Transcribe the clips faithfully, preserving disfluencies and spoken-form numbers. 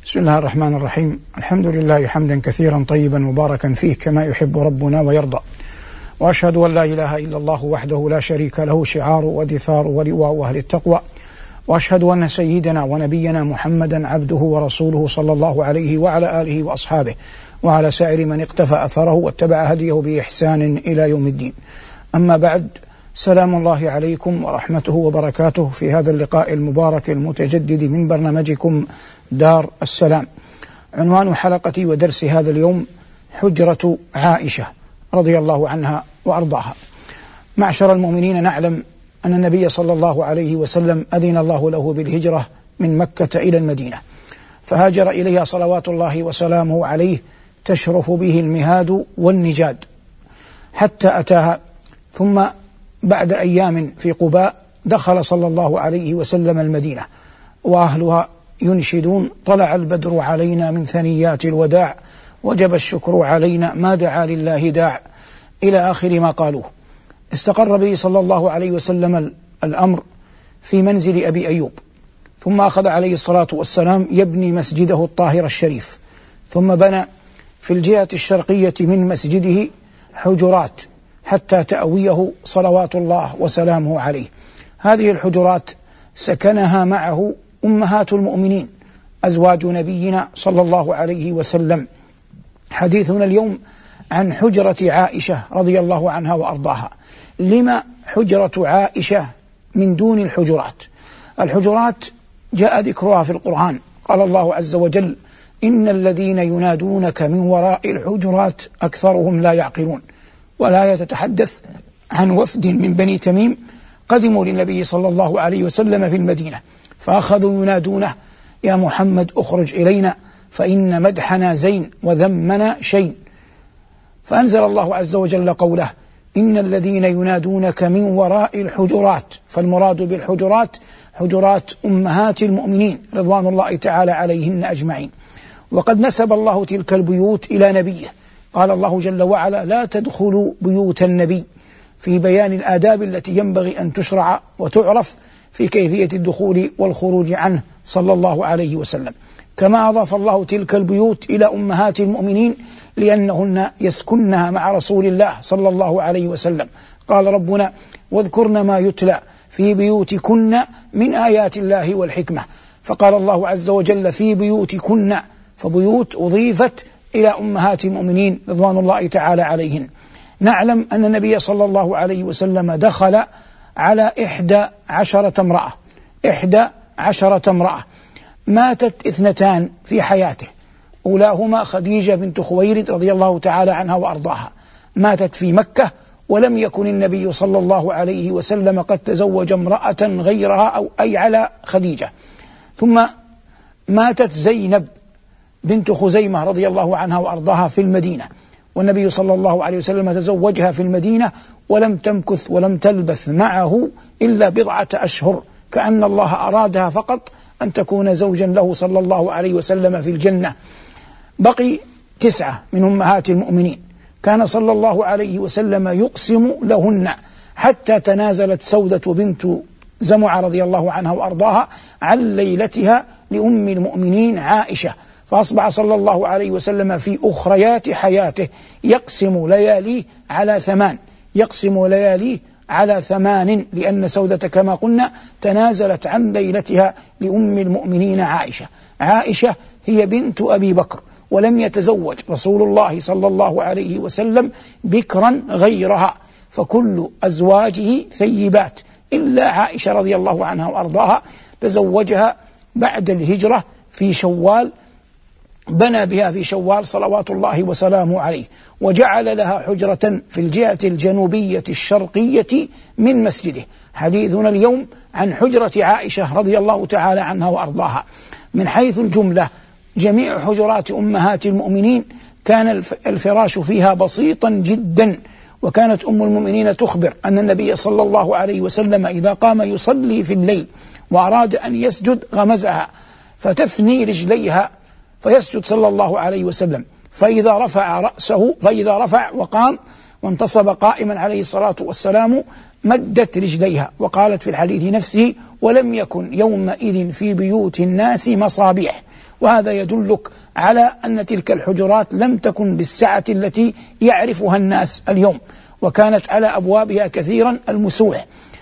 بسم الله الرحمن الرحيم. الحمد لله حمدا كثيرا طيبا مباركا فيه كما يحب ربنا ويرضى، وأشهد أن لا إله إلا الله وحده لا شريك له شعار ودثار ولواء أهل التقوى، وأشهد أن سيدنا ونبينا محمدا عبده ورسوله صلى الله عليه وعلى آله وأصحابه وعلى سائر من اقتفى أثره واتبع هديه بإحسان إلى يوم الدين. أما بعد، سلام الله عليكم ورحمته وبركاته في هذا اللقاء المبارك المتجدد من برنامجكم دار السلام. عنوان حلقتي ودرس هذا اليوم حجرة عائشة رضي الله عنها وأرضاها. معشر المؤمنين، نعلم أن النبي صلى الله عليه وسلم أذن الله له بالهجرة من مكة إلى المدينة، فهاجر إليها صلوات الله وسلامه عليه تشرف به المهاد والنجاد حتى أتاها. ثم بعد أيام في قباء دخل صلى الله عليه وسلم المدينة وأهلها ينشدون: طلع البدر علينا من ثنيات الوداع، وجب الشكر علينا ما دعا لله داع، إلى آخر ما قالوه. استقر به صلى الله عليه وسلم الأمر في منزل أبي أيوب، ثم أخذ عليه الصلاة والسلام يبني مسجده الطاهر الشريف، ثم بنى في الجهة الشرقية من مسجده حجرات حتى تأويه صلوات الله وسلامه عليه. هذه الحجرات سكنها معه أمهات المؤمنين أزواج نبينا صلى الله عليه وسلم. حديثنا اليوم عن حجرة عائشة رضي الله عنها وأرضاها. لما حجرة عائشة من دون الحجرات؟ الحجرات جاء ذكرها في القرآن، قال الله عز وجل: إن الذين ينادونك من وراء الحجرات أكثرهم لا يعقلون. ولا تتحدث عن وفد من بني تميم قدموا للنبي صلى الله عليه وسلم في المدينة، فأخذوا ينادونه: يا محمد اخرج إلينا فإن مدحنا زين وذمنا شين. فأنزل الله عز وجل قوله: إن الذين ينادونك من وراء الحجرات. فالمراد بالحجرات حجرات أمهات المؤمنين رضوان الله تعالى عليهن أجمعين. وقد نسب الله تلك البيوت إلى نبيه، قال الله جل وعلا: لا تدخلوا بيوت النبي، في بيان الآداب التي ينبغي أن تشرع وتعرف في كيفية الدخول والخروج عنه صلى الله عليه وسلم. كما أضاف الله تلك البيوت إلى أمهات المؤمنين لأنهن يسكنها مع رسول الله صلى الله عليه وسلم. قال ربنا: واذكرن ما يتلى في بيوتكن من آيات الله والحكمة. فقال الله عز وجل: في بيوتكن، فبيوت أضيفت إلى أمهات المؤمنين رضوان الله تعالى عليهن. نعلم أن النبي صلى الله عليه وسلم دخل على إحدى عشرة امرأة إحدى عشرة امرأة ماتت اثنتان في حياته، أولاهما خديجة بنت خويلد رضي الله تعالى عنها وأرضاها، ماتت في مكة، ولم يكن النبي صلى الله عليه وسلم قد تزوج امرأة غيرها أو أي على خديجة. ثم ماتت زينب بنت خزيمة رضي الله عنها وأرضاها في المدينة، والنبي صلى الله عليه وسلم تزوجها في المدينة ولم تمكث ولم تلبث معه إلا بضعة أشهر، كأن الله أرادها فقط أن تكون زوجا له صلى الله عليه وسلم في الجنة. بقي تسعة من أمهات المؤمنين كان صلى الله عليه وسلم يقسم لهن، حتى تنازلت سودة بنت زمعة رضي الله عنها وأرضاها عن ليلتها لأم المؤمنين عائشة، فأصبح صلى الله عليه وسلم في أخريات حياته يقسم لياليه على ثمان يقسم لياليه على ثمان لأن سودة كما قلنا تنازلت عن ليلتها لأم المؤمنين عائشة. عائشة هي بنت أبي بكر، ولم يتزوج رسول الله صلى الله عليه وسلم بكرا غيرها، فكل أزواجه ثيبات إلا عائشة رضي الله عنها وأرضاها تزوجها بعد الهجرة في شوال، بنى بها في شوال صلوات الله وسلامه عليه، وجعل لها حجرة في الجهة الجنوبية الشرقية من مسجده. حديثنا اليوم عن حجرة عائشة رضي الله تعالى عنها وأرضاها. من حيث الجملة جميع حجرات أمهات المؤمنين كان الفراش فيها بسيطا جدا، وكانت أم المؤمنين تخبر أن النبي صلى الله عليه وسلم إذا قام يصلي في الليل وأراد أن يسجد غمزها فتثني رجليها فيسجد صلى الله عليه وسلم، فإذا رفع رأسه فإذا رفع وقام وانتصب قائما عليه الصلاة والسلام مدت رجليها. وقالت في الحديث نفسه: ولم يكن يومئذ في بيوت الناس مصابيح وهذا يدلك على أن تلك الحجرات لم تكن بالسعة التي يعرفها الناس اليوم، وكانت على أبوابها كثيرا المسوح.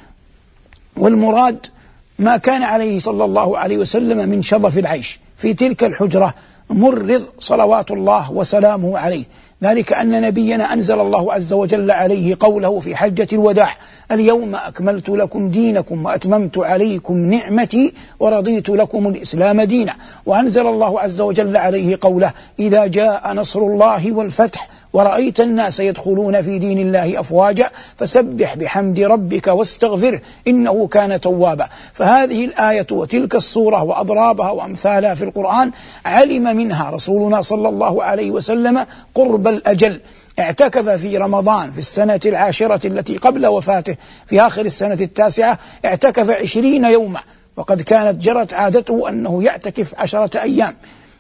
والمراد ما كان عليه صلى الله عليه وسلم من شظف العيش في تلك الحجرة مرض صلوات الله وسلامه عليه، ذلك أن نبينا أنزل الله عز وجل عليه قوله في حجة الوداع: اليوم أكملت لكم دينكم وأتممت عليكم نعمتي ورضيت لكم الإسلام دينا. وأنزل الله عز وجل عليه قوله: إذا جاء نصر الله والفتح ورأيت الناس يدخلون في دين الله أفواجا فسبح بحمد ربك واستغفره إنه كان توابا. فهذه الآية وتلك الصورة وأضرابها وأمثالها في القرآن علم منها رسولنا صلى الله عليه وسلم قرب الأجل. اعتكف في رمضان في السنة العاشرة التي قبل وفاته في آخر السنة التاسعة، اعتكف عشرين يوما، وقد كانت جرت عادته أنه يعتكف عشرة أيام.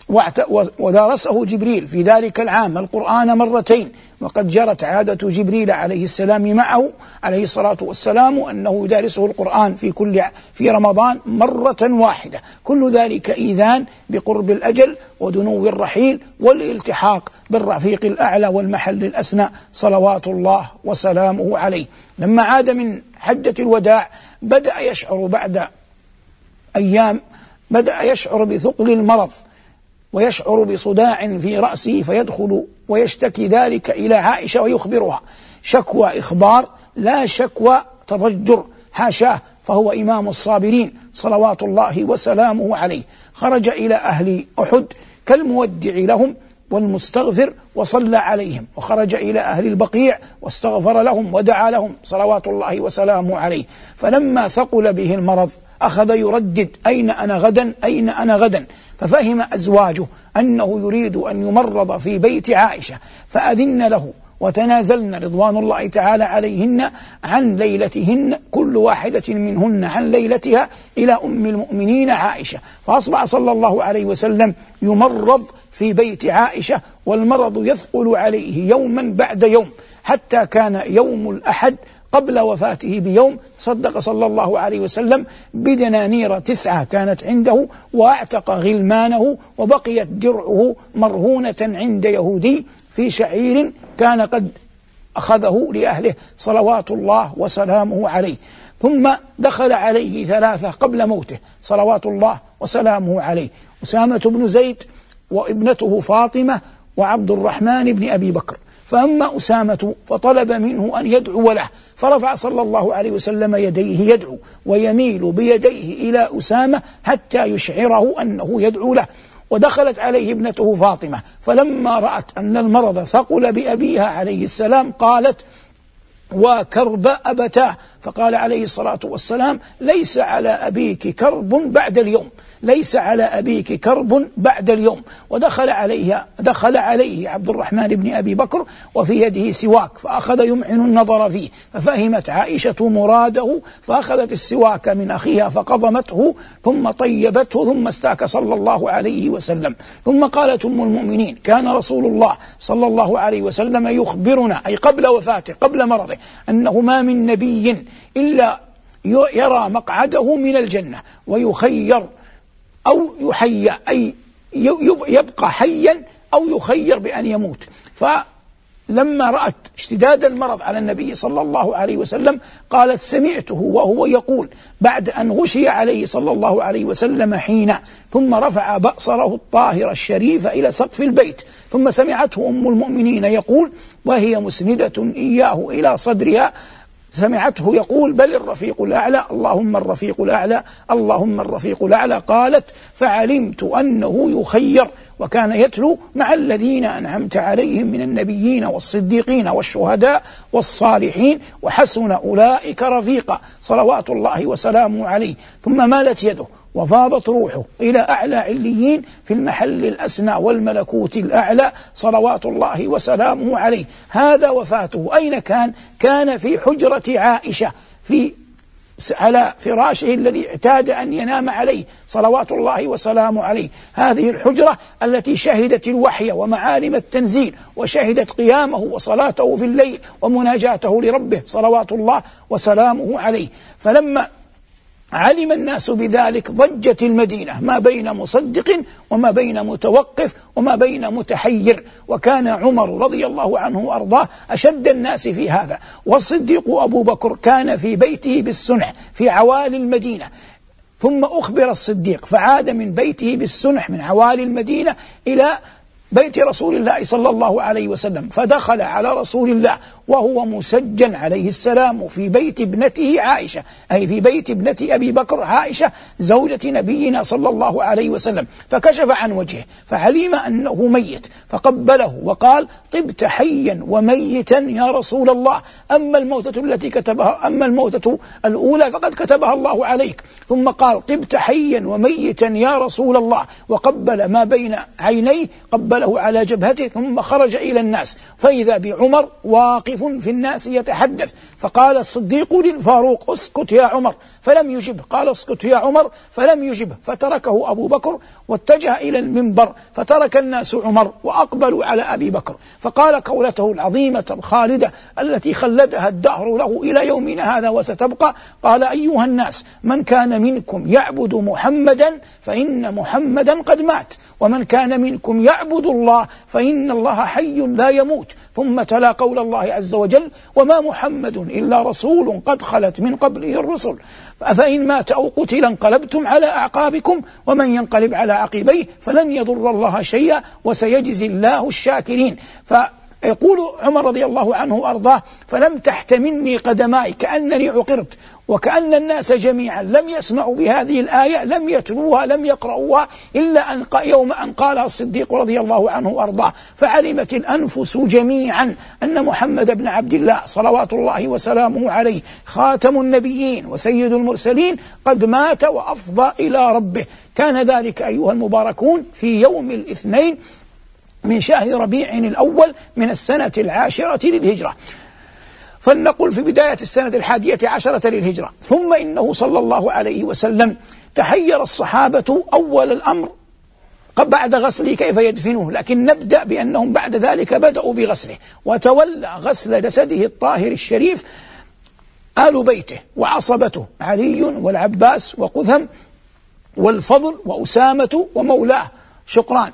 ودارسه جبريل في ذلك العام القرآن مرتين، وقد جرت عادة جبريل عليه السلام معه عليه الصلاة والسلام أنه يدارسه القرآن في كل في رمضان مرة واحدة. كل ذلك إيذان بقرب الأجل ودنو الرحيل والالتحاق بالرفيق الأعلى والمحل الأسنى صلوات الله وسلامه عليه. لما عاد من حجة الوداع بدأ يشعر بعد أيام بدأ يشعر بثقل المرض ويشعر بصداع في رأسه، فيدخل ويشتكي ذلك إلى عائشة ويخبرها شكوى إخبار لا شكوى تضجر، حاشاه، فهو إمام الصابرين صلوات الله وسلامه عليه. خرج إلى أهل أحد كالمودع لهم والمستغفر وصلى عليهم، وخرج إلى أهل البقيع واستغفر لهم ودعا لهم صلوات الله وسلامه عليه. فلما ثقل به المرض أخذ يردد: أين أنا غدا أين أنا غدا. ففهم أزواجه أنه يريد أن يمرض في بيت عائشة، فأذن له وتنازلن رضوان الله تعالى عليهن عن ليلتهن، كل واحدة منهن عن ليلتها، إلى أم المؤمنين عائشة. فأصبح صلى الله عليه وسلم يمرض في بيت عائشة، والمرض يثقل عليه يوما بعد يوم، حتى كان يوم الأحد قبل وفاته بيوم صدق صلى الله عليه وسلم بدنانير تسعة كانت عنده، واعتق غلمانه، وبقيت درعه مرهونة عند يهودي في شعير كان قد أخذه لأهله صلوات الله وسلامه عليه. ثم دخل عليه ثلاثة قبل موته صلوات الله وسلامه عليه: أسامة بن زيد، وابنته فاطمة، وعبد الرحمن بن أبي بكر. فأما أسامة فطلب منه أن يدعو له، فرفع صلى الله عليه وسلم يديه يدعو، ويميل بيديه إلى أسامة حتى يشعره أنه يدعو له. ودخلت عليه ابنته فاطمة، فلما رأت أن المرض ثقل بأبيها عليه السلام قالت: وكرب أبتاه. فقال عليه الصلاة والسلام: ليس على أبيك كرب بعد اليوم، ليس على أبيك كرب بعد اليوم. ودخل عليه دخل عليه عبد الرحمن بن أبي بكر وفي يده سواك، فأخذ يمعن النظر فيه، ففهمت عائشة مراده، فأخذت السواك من أخيها فقضمته ثم طيبته، ثم استاك صلى الله عليه وسلم. ثم قالت أم المؤمنين: كان رسول الله صلى الله عليه وسلم يخبرنا، أي قبل وفاته قبل مرضه، أنه ما من نبي إلا يرى مقعده من الجنة ويخير أو يحيى، أي يبقى حيا أو يخير بأن يموت. فلما رأت اشتداد المرض على النبي صلى الله عليه وسلم قالت: سمعته وهو يقول بعد أن غشي عليه صلى الله عليه وسلم حين، ثم رفع بأصره الطاهر الشريف إلى سقف البيت، ثم سمعته أم المؤمنين يقول وهي مسندة إياه إلى صدرها، سمعته يقول: بل الرفيق الأعلى، اللهم الرفيق الأعلى، اللهم الرفيق الأعلى. قالت: فعلمت أنه يخير، وكان يتلو مع الذين أنعمت عليهم من النبيين والصديقين والشهداء والصالحين وحسن أولئك رفيقا صلوات الله وسلامه عليه. ثم مالت يده وفاضت روحه إلى أعلى عليين في المحل الأسنى والملكوت الأعلى صلوات الله وسلامه عليه. هذا وفاته. أين كان؟ كان في حجرة عائشة، في على فراشه الذي اعتاد أن ينام عليه صلوات الله وسلامه عليه. هذه الحجرة التي شهدت الوحي ومعالم التنزيل، وشهدت قيامه وصلاته في الليل ومناجاته لربه صلوات الله وسلامه عليه. فلما علم الناس بذلك ضجت المدينة ما بين مصدق وما بين متوقف وما بين متحير، وكان عمر رضي الله عنه وأرضاه أشد الناس في هذا، والصديق أبو بكر كان في بيته بالسنح في عوالي المدينة، ثم أخبر الصديق فعاد من بيته بالسنح من عوالي المدينة إلى بيت رسول الله صلى الله عليه وسلم، فدخل على رسول الله وهو مسجن عليه السلام في بيت ابنته عائشة، أي في بيت ابنة أبي بكر عائشة زوجة نبينا صلى الله عليه وسلم، فكشف عن وجهه فعلم أنه ميت فقبله وقال: طبت حيا وميتا يا رسول الله، أما الموتة التي كتبها أما الموتة الأولى فقد كتبها الله عليك. ثم قال: طبت حيا وميتا يا رسول الله، وقبل ما بين عينيه، قبله على جبهته، ثم خرج إلى الناس فإذا بعمر واقف في الناس يتحدث، فقال الصديق للفاروق: اسكت يا عمر، فلم يجب، قال: اسكت يا عمر، فلم يجب، فتركه أبو بكر واتجه إلى المنبر، فترك الناس عمر وأقبلوا على أبي بكر، فقال قولته العظيمة الخالدة التي خلدها الدهر له إلى يومنا هذا وستبقى، قال: أيها الناس، من كان منكم يعبد محمدا فإن محمدا قد مات، ومن كان منكم يعبد الله فإن الله حي لا يموت. ثم تلا قول الله عز وجل: وما محمد إلا رسول قد خلت من قبله الرسل أفإن مات أو قتل انقلبتم على أعقابكم ومن ينقلب على عقبيه فلن يضر الله شيئا وسيجزي الله الشاكرين. فيقول عمر رضي الله عنه وأرضاه: فلم تحتملني قدماي كأنني عقرت، وكأن الناس جميعا لم يسمعوا بهذه الآية، لم يتلوها، لم يقرؤوها، إلا أن يوم أن قالها الصديق رضي الله عنه وأرضاه، فعلمت الأنفس جميعا أن محمد بن عبد الله صلوات الله وسلامه عليه خاتم النبيين وسيد المرسلين قد مات وأفضى إلى ربه. كان ذلك أيها المباركون في يوم الاثنين من شهر ربيع الأول من السنة العاشرة للهجرة، فلنقل في بداية السنة الحادية عشرة للهجرة. ثم إنه صلى الله عليه وسلم تحير الصحابة أول الأمر بعد غسله كيف يدفنوه، لكن نبدأ بأنهم بعد ذلك بدأوا بغسله، وتولى غسل جسده الطاهر الشريف آل بيته وعصبته علي والعباس وقثم والفضل وأسامة ومولاه شقران،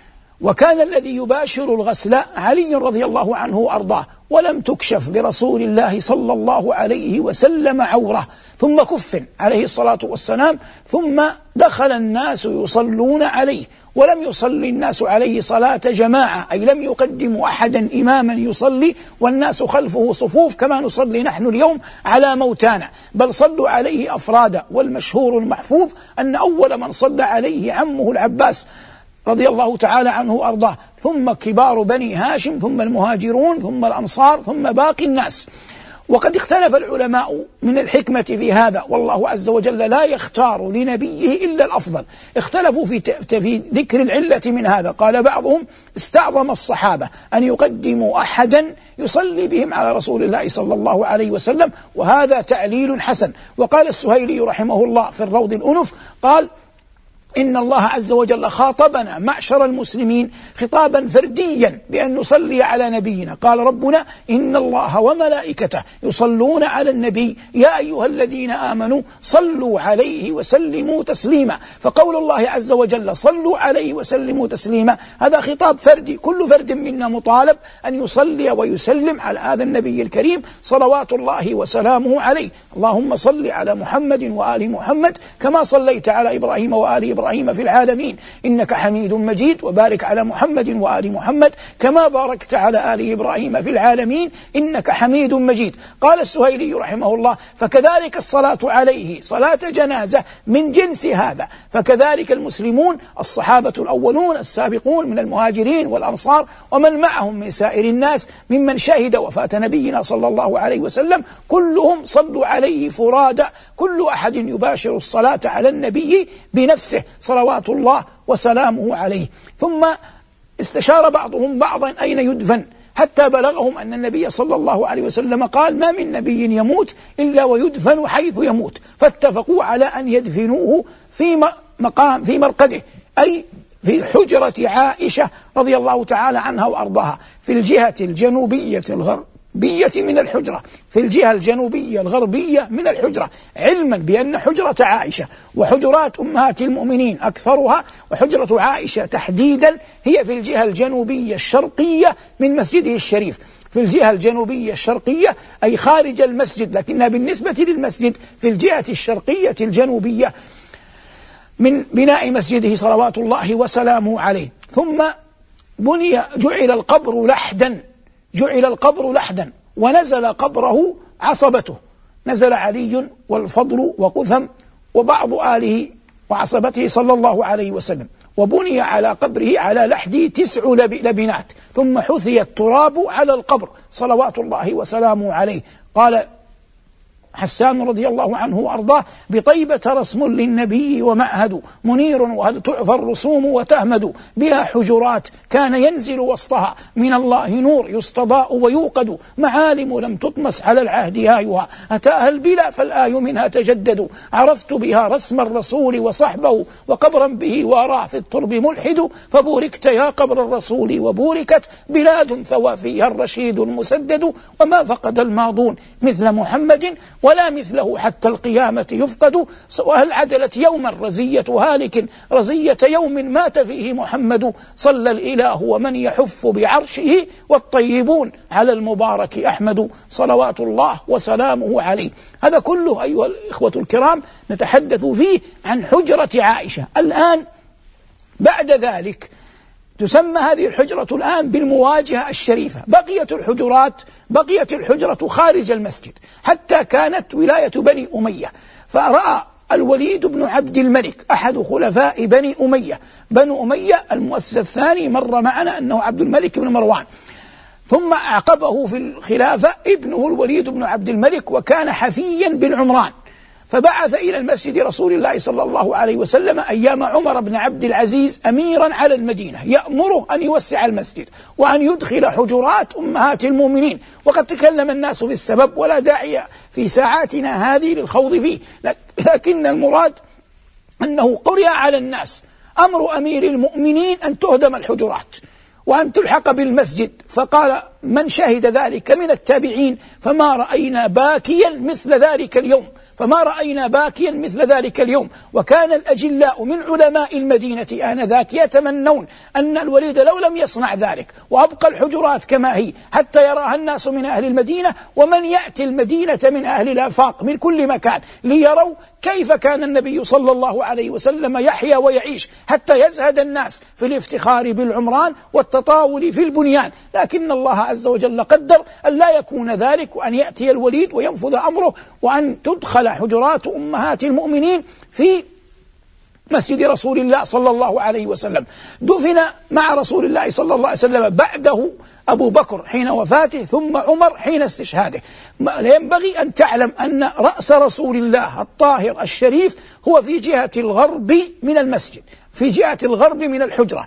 وكان الذي يباشر الغسل علي رضي الله عنه وأرضاه، ولم تكشف لرسول الله صلى الله عليه وسلم عورة، ثم كفن عليه الصلاة والسلام، ثم دخل الناس يصلون عليه، ولم يصلي الناس عليه صلاة جماعة، أي لم يقدموا أحدا إماما يصلي والناس خلفه صفوف كما نصلي نحن اليوم على موتانا، بل صلوا عليه أفرادا. والمشهور المحفوظ أن أول من صلى عليه عمه العباس رضي الله تعالى عنه وأرضاه، ثم كبار بني هاشم، ثم المهاجرون، ثم الأنصار، ثم باقي الناس. وقد اختلف العلماء من الحكمة في هذا، والله عز وجل لا يختار لنبيه إلا الأفضل، اختلفوا في في ذكر العلة من هذا. قال بعضهم: استعظم الصحابة أن يقدموا أحدا يصلي بهم على رسول الله صلى الله عليه وسلم، وهذا تعليل حسن. وقال السهيلي رحمه الله في الروض الأنف قال: إن الله عز وجل خاطبنا معشر المسلمين خطابا فرديا بأن نصلي على نبينا، قال ربنا: إن الله وملائكته يصلون على النبي يا أيها الذين آمنوا صلوا عليه وسلموا تسليما. فقول الله عز وجل صلوا عليه وسلموا تسليما هذا خطاب فردي، كل فرد منا مطالب أن يصلي ويسلم على هذا النبي الكريم صلوات الله وسلامه عليه. اللهم صل على محمد وآل محمد كما صليت على إبراهيم وآل إبراهيم إبراهيم في العالمين إنك حميد مجيد، وبارك على محمد وآل محمد كما باركت على آل إبراهيم في العالمين إنك حميد مجيد. قال السهيلي رحمه الله: فكذلك الصلاة عليه صلاة جنازة من جنس هذا، فكذلك المسلمون الصحابة الأولون السابقون من المهاجرين والأنصار ومن معهم من سائر الناس ممن شهد وفاة نبينا صلى الله عليه وسلم كلهم صلوا عليه فرادا، كل أحد يباشر الصلاة على النبي بنفسه صلوات الله وسلامه عليه. ثم استشار بعضهم بعضا أين يدفن، حتى بلغهم أن النبي صلى الله عليه وسلم قال: ما من نبي يموت إلا ويدفن حيث يموت، فاتفقوا على أن يدفنوه في مقام في مرقده، أي في حجرة عائشة رضي الله تعالى عنها وأرضاها في الجهة الجنوبية الغربية الغربية من الحجرة، في الجهة الجنوبية الغربية من الحجرة، علما بأن حجرة عائشة وحجرات أمهات المؤمنين أكثرها، وحجرة عائشة تحديدا هي في الجهة الجنوبية الشرقية من مسجده الشريف، في الجهة الجنوبية الشرقية أي خارج المسجد، لكنها بالنسبة للمسجد في الجهة الشرقية الجنوبية من بناء مسجده صلوات الله وسلامه عليه. ثم بني جعل القبر لحدا، جعل القبر لحدا ونزل قبره عصبته، نزل علي والفضل وقثم وبعض آله وعصبته صلى الله عليه وسلم، وبني على قبره على لحده تسع لبنات، ثم حثي التراب على القبر صلوات الله وسلامه عليه. قال حسان رضي الله عنه وأرضاه: بطيبة رسم للنبي ومعهد منير، وهل تعفى الرسوم وتهمد، بها حجرات كان ينزل وسطها من الله نور يستضاء ويوقد، معالم لم تطمس على العهد هايها، أتاها البلا فالآي منها تجدد، عرفت بها رسم الرسول وصحبه، وقبرا به واراه في الترب ملحد، فبوركت يا قبر الرسول وبوركت بلاد ثوى فيها الرشيد المسدد، وما فقد الماضون مثل محمد ولا مثله حتى القيامة يفقد، وهل عدلت يوما رزية هالك رزية يوم مات فيه محمد، صلى الإله ومن يحف بعرشه والطيبون على المبارك أحمد، صلوات الله وسلامه عليه. هذا كله أيها الإخوة الكرام نتحدث فيه عن حجرة عائشة. الآن بعد ذلك تسمى هذه الحجرة الآن بالمواجهة الشريفة. بقيت الحجرات بقيت الحجرة خارج المسجد حتى كانت ولاية بني أمية، فرأى الوليد بن عبد الملك أحد خلفاء بني أمية، بنو أمية المؤسس الثاني مر معنا أنه عبد الملك بن مروان، ثم أعقبه في الخلافة ابنه الوليد بن عبد الملك، وكان حفيا بالعمران، فبعث إلى المسجد رسول الله صلى الله عليه وسلم أيام عمر بن عبد العزيز أميرا على المدينة، يأمره أن يوسع المسجد وأن يدخل حجرات أمهات المؤمنين. وقد تكلم الناس في السبب ولا داعي في ساعاتنا هذه للخوض فيه، لكن المراد أنه قرئ على الناس أمر أمير المؤمنين أن تهدم الحجرات وأن تلحق بالمسجد، فقال من شهد ذلك من التابعين: فما رأينا باكيا مثل ذلك اليوم، فما رأينا باكيا مثل ذلك اليوم. وكان الأجلاء من علماء المدينة آنذاك يتمنون أن الوليد لو لم يصنع ذلك وأبقى الحجرات كما هي حتى يراها الناس من أهل المدينة ومن يأتي المدينة من أهل الآفاق من كل مكان ليروا كيف كان النبي صلى الله عليه وسلم يحيا ويعيش، حتى يزهد الناس في الافتخار بالعمران والتطاول في البنيان. لكن الله عز وجل قدر أن لا يكون ذلك، وأن يأتي الوليد وينفذ أمره، وأن تدخل حجرات أمهات المؤمنين في مسجد رسول الله صلى الله عليه وسلم. دفن مع رسول الله صلى الله عليه وسلم بعده أبو بكر حين وفاته، ثم عمر حين استشهاده. ينبغي أن تعلم أن رأس رسول الله الطاهر الشريف هو في جهة الغرب من المسجد، في جهة الغرب من الحجرة،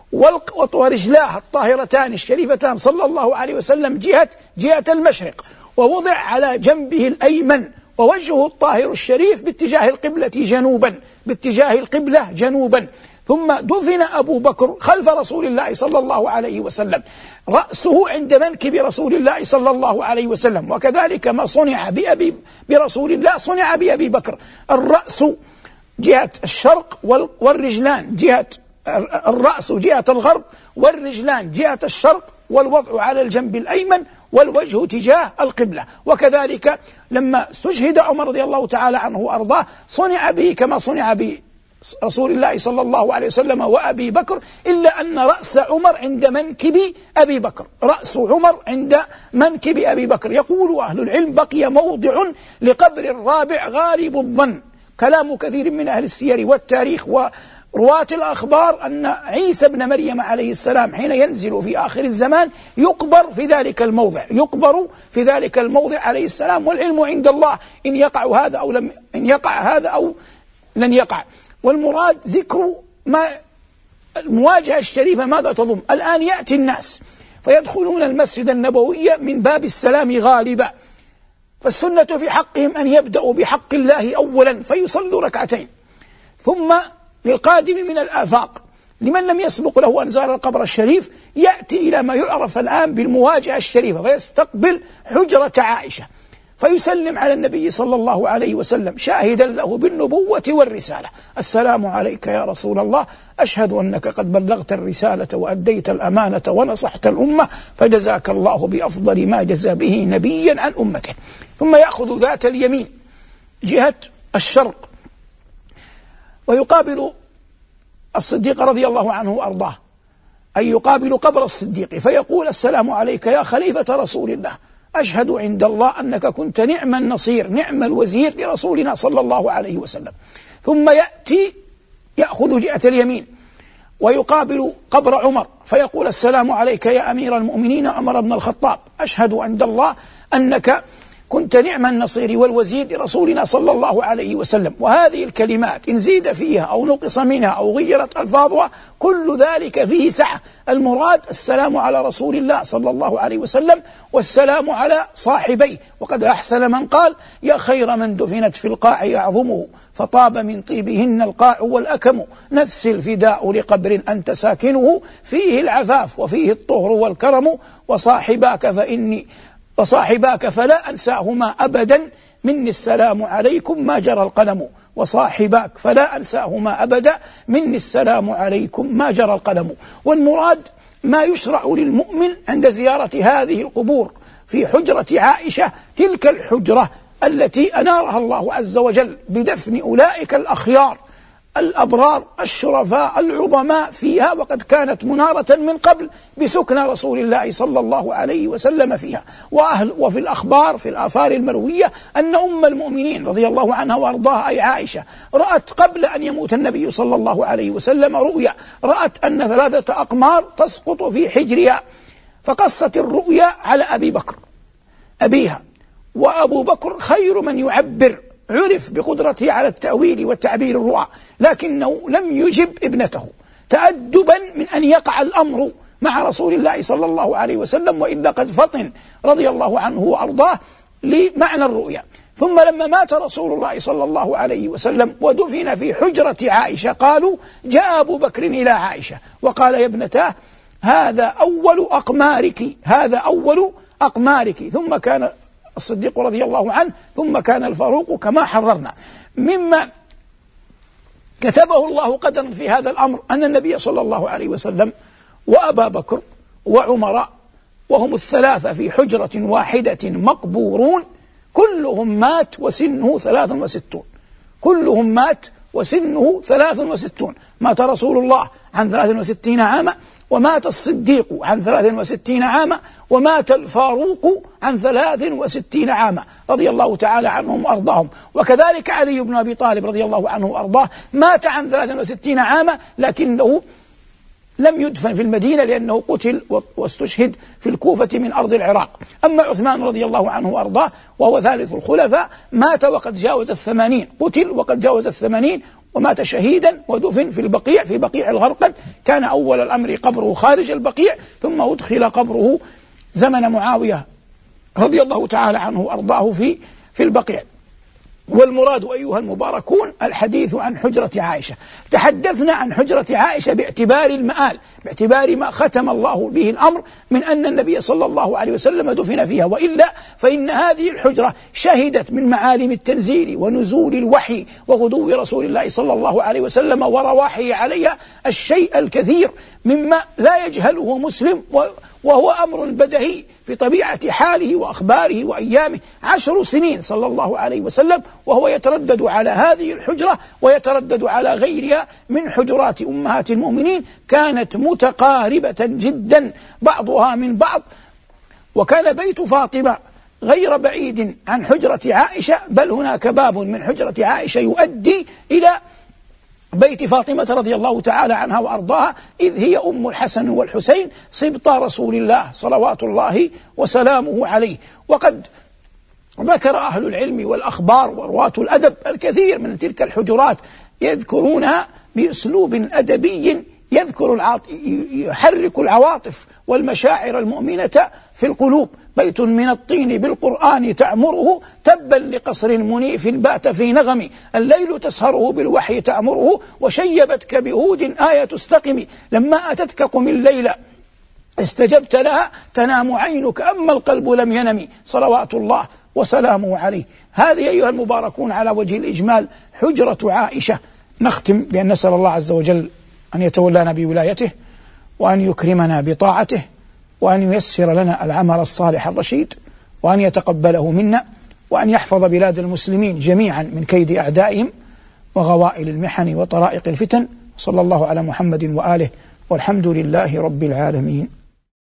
ورجلاه الطاهرتان الشريفتان صلى الله عليه وسلم جهة جهة المشرق، ووضع على جنبه الأيمن، ووجهه الطاهر الشريف باتجاه القبلة جنوبا، باتجاه القبلة جنوبا. ثم دفن أبو بكر خلف رسول الله صلى الله عليه وسلم، رأسه عند منكب رسول الله صلى الله عليه وسلم، وكذلك ما صنع بأبي برسول الله صنع بأبي بكر، الرأس جهة الشرق والرجلان جهة الرأس جهة الغرب والرجلان جهة الشرق، والوضع على الجنب الأيمن والوجه تجاه القبلة. وكذلك لما استشهد عمر رضي الله تعالى عنه وأرضاه صنع به كما صنع برسول الله صلى الله عليه وسلم وأبي بكر، إلا أن رأس عمر عند منكب أبي بكر، رأس عمر عند منكب أبي بكر. يقول أهل العلم: بقي موضع لقبر الرابع غالب الظن، كلام كثير من أهل السير والتاريخ ورواة الأخبار أن عيسى بن مريم عليه السلام حين ينزل في آخر الزمان يقبر في ذلك الموضع، يقبر في ذلك الموضع عليه السلام، والعلم عند الله إن يقع هذا أو لم إن يقع هذا أو لن يقع. والمراد ذكر ما المواجهة الشريفة ماذا تضم. الآن يأتي الناس فيدخلون المسجد النبوي من باب السلام غالبا، فالسنة في حقهم أن يبدأوا بحق الله أولا فيصلوا ركعتين، ثم للقادم من الآفاق لمن لم يسبق له أن زار القبر الشريف يأتي إلى ما يعرف الآن بالمواجهة الشريفة، فيستقبل حجرة عائشة فيسلم على النبي صلى الله عليه وسلم شاهدا له بالنبوة والرسالة: السلام عليك يا رسول الله، أشهد أنك قد بلغت الرسالة وأديت الأمانة ونصحت الأمة، فجزاك الله بأفضل ما جزى به نبيا عن أمته. ثم يأخذ ذات اليمين جهة الشرق ويقابل الصديق رضي الله عنه وأرضاه، أي يقابل قبر الصديق فيقول: السلام عليك يا خليفة رسول الله، أشهد عند الله أنك كنت نعم النصير نعم الوزير لرسولنا صلى الله عليه وسلم. ثم يأتي يأخذ جهة اليمين ويقابل قبر عمر فيقول: السلام عليك يا أمير المؤمنين عمر بن الخطاب، أشهد عند الله أنك كنت نعم النصير والوزير لرسولنا صلى الله عليه وسلم. وهذه الكلمات إن زيد فيها أو نقص منها أو غيرت ألفاظها كل ذلك فيه سعة. المراد السلام على رسول الله صلى الله عليه وسلم والسلام على صاحبيه. وقد أحسن من قال: يا خير من دفنت في القاع يعظمه، فطاب من طيبهن القاع والأكم، نفس الفداء لقبر أنت ساكنه، فيه العفاف وفيه الطهر والكرم، وصاحباك فإني وصاحباك فلا أنساهما أبدا، مني السلام عليكم ما جرى القلم. وصاحباك فلا أنساهما أبدا، مني السلام عليكم ما جرى القلم. والمراد ما يشرع للمؤمن عند زيارة هذه القبور في حجرة عائشة، تلك الحجرة التي أنارها الله عز وجل بدفن أولئك الأخيار الأبرار الشرفاء العظماء فيها، وقد كانت منارة من قبل بسكن رسول الله صلى الله عليه وسلم فيها. وأهل وفي الأخبار في الآثار المروية أن أم المؤمنين رضي الله عنها وأرضاها أي عائشة رأت قبل أن يموت النبي صلى الله عليه وسلم رؤيا، رأت أن ثلاثة أقمار تسقط في حجرها، فقصت الرؤيا على أبي بكر أبيها، وأبو بكر خير من يعبر، عرف بقدرته على التأويل والتعبير الرؤى، لكنه لم يجب ابنته تأدبا من أن يقع الأمر مع رسول الله صلى الله عليه وسلم، وإلا قد فطن رضي الله عنه وأرضاه لمعنى الرؤيا. ثم لما مات رسول الله صلى الله عليه وسلم ودفن في حجرة عائشة قالوا: جاء أبو بكر إلى عائشة وقال: يا ابنتاه هذا أول أقمارك، هذا أول أقمارك. ثم كان الصديق رضي الله عنه، ثم كان الفاروق كما حررنا. مما كتبه الله قدرا في هذا الأمر أن النبي صلى الله عليه وسلم وأبا بكر وعمر وهم الثلاثة في حجرة واحدة مقبورون، كلهم مات وسنه ثلاث وستون، كلهم مات وسنه ثلاث وستون. مات رسول الله عن ثلاث وستين عاما، ومات الصديق عن ثلاث وستين عاما، ومات الفاروق عن ثلاث وستين عاما رضي الله تعالى عنهم وأرضاهم. وكذلك علي بن أبي طالب رضي الله عنه وأرضاه مات عن ثلاث وستين عاما، لكنه لم يدفن في المدينة لأنه قتل واستشهد في الكوفة من أرض العراق. أما عثمان رضي الله عنه وأرضاه وهو ثالث الخلفاء مات وقد جاوز الثمانين، قتل وقد جاوز الثمانين ومات شهيدا ودفن في البقيع في بقيع الغرقد. كان أول الأمر قبره خارج البقيع، ثم أدخل قبره زمن معاوية رضي الله تعالى عنه وأرضاه في في البقيع. والمراد أيها المباركون الحديث عن حجرة عائشة. تحدثنا عن حجرة عائشة باعتبار المآل، باعتبار ما ختم الله به الأمر من أن النبي صلى الله عليه وسلم دفن فيها، وإلا فإن هذه الحجرة شهدت من معالم التنزيل ونزول الوحي وغدو رسول الله صلى الله عليه وسلم ورواحه عليها الشيء الكثير مما لا يجهله مسلم، وهو أمر بدهي في طبيعة حاله وأخباره وأيامه. عشر سنين صلى الله عليه وسلم وهو يتردد على هذه الحجرة ويتردد على غيرها من حجرات أمهات المؤمنين، كانت متقاربة جدا بعضها من بعض. وكان بيت فاطمة غير بعيد عن حجرة عائشة، بل هناك باب من حجرة عائشة يؤدي إلى بيت فاطمة رضي الله تعالى عنها وأرضاها، إذ هي أم الحسن والحسين صبطا رسول الله صلوات الله وسلامه عليه. وقد ذكر أهل العلم والأخبار ورواة الأدب الكثير من تلك الحجرات، يذكرونها بأسلوب أدبي يذكر العاط... يحرك العواطف والمشاعر المؤمنة في القلوب. بيت من الطين بالقرآن تعمره، تبا لقصر منيف بات في نغم، الليل تسهره بالوحي تأمره، وشيبتك بهود آية تستقم، لما أتتك قم الليل استجبت لها، تنام عينك أما القلب لم ينم، صلوات الله وسلامه عليه. هذه أيها المباركون على وجه الإجمال حجرة عائشة. نختم بأن نسأل الله عز وجل أن يتولانا بولايته، وأن يكرمنا بطاعته، وأن ييسر لنا العمل الصالح الرشيد، وأن يتقبله منا، وأن يحفظ بلاد المسلمين جميعا من كيد أعدائهم وغوائل المحن وطرائق الفتن. صلى الله على محمد وآله، والحمد لله رب العالمين.